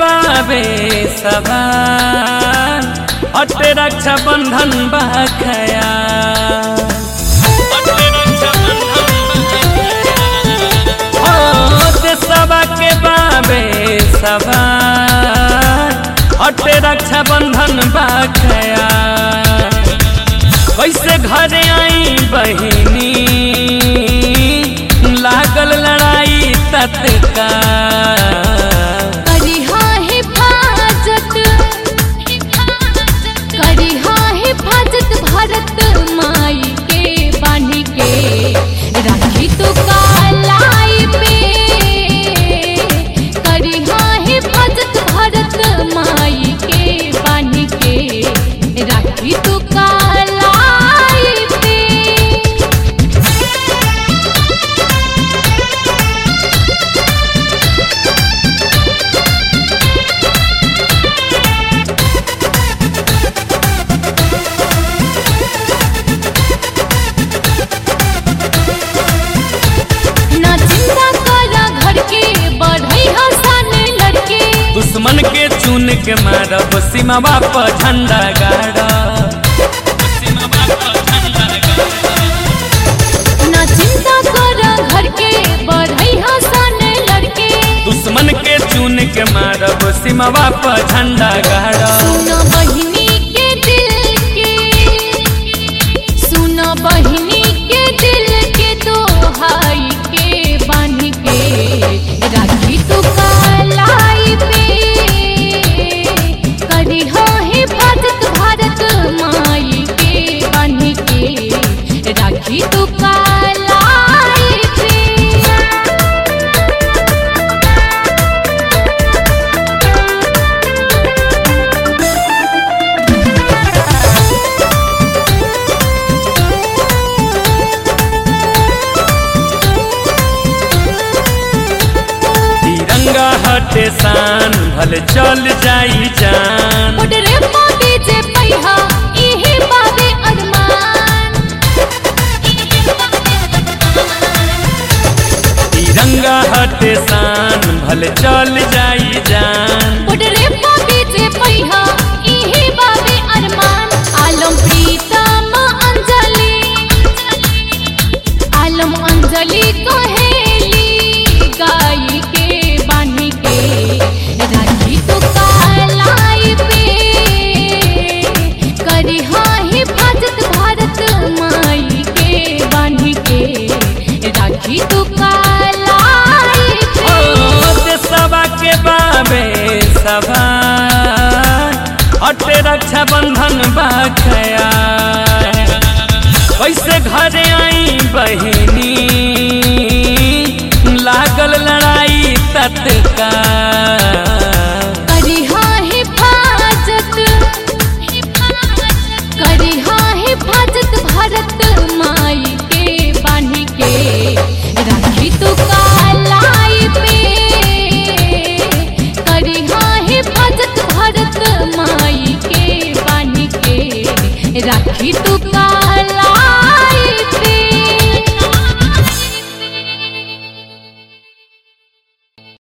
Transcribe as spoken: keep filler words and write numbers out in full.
बाबे सवाल अटे रक्षा बंधन बाखया देशवा के बाबे सवाल अटे रक्षा बंधन बाखया कैसे घरे आई बहिनी लागल लड़ाई तत्काल करिहा हिफाजत करिहा हिफाजत भारत माई के बानी के राखी तो कालाई पे करिहा हिफाजत भारत माई के बानी के राखी तो कालाई पे दुश्मन के चुन के मारब सीमावा पर झंडा गाड़ा ना चिंता कर घर के बढ़ई हसन लड़के दुश्मन के चुन के मारब सीमावा पर झंडा गाड़ा सुनो बहिनी के दिल के सुनो बहिनी के दिल के दोहाई के बांध के राखी तो कालाई पे करिहा हिफाजत भारत माई के बांध के राखी तो कालाई पे तिरंगा हटे शान भले चल जाई जान मोटरे मोदी जे पैहा इहे बाबे अरमान तिरंगा हटे शान भले चल जाई जान मोटरे मोदी जे पैहा इहे बाबे अरमान आलम प्रीतम अंजलि आलम अंजलि कहेली गाई के बानी के राखी तो कालाई पे करिहा हिफाजत भारत माई के बानी के राखी तो कालाई पे देशवा के बाबे सवाल अटे रक्षा बंधन बाखया कैसे घरे आई बहिनी लागल लड़ाई तत्काल